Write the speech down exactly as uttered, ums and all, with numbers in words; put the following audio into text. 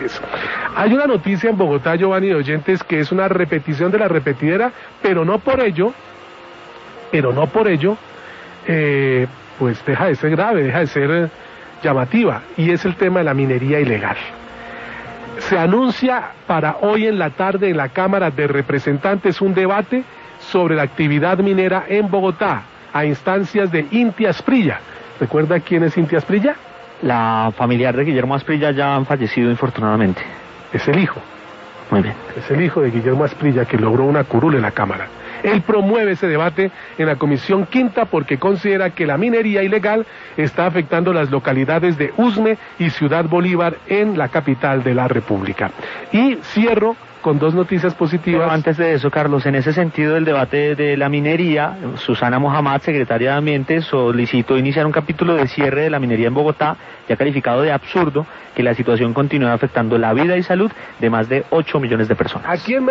oyentes. Hay una noticia en Bogotá, Giovanni, de oyentes, que es una repetición de la repetidera, pero no por ello, pero no por ello, eh, pues deja de ser grave, deja de ser eh, llamativa, y es el tema de la minería ilegal. Se anuncia para hoy en la tarde en la Cámara de Representantes un debate sobre la actividad minera en Bogotá, a instancias de Inti Asprilla. ¿Recuerda quién es Inti Asprilla? La familiar de Guillermo Asprilla ya han fallecido, infortunadamente. Es el hijo. Muy bien. Es el hijo de Guillermo Asprilla, que logró una curul en la Cámara. Él promueve ese debate en la Comisión Quinta porque considera que la minería ilegal está afectando las localidades de Usme y Ciudad Bolívar en la capital de la República. Y cierro con dos noticias positivas. Pero antes de eso, Carlos, en ese sentido del debate de la minería, Susana Mohamed, secretaria de Ambiente, solicitó iniciar un capítulo de cierre de la minería en Bogotá, ya calificado de absurdo que la situación continúe afectando la vida y salud de más de ocho millones de personas. ¿A quién me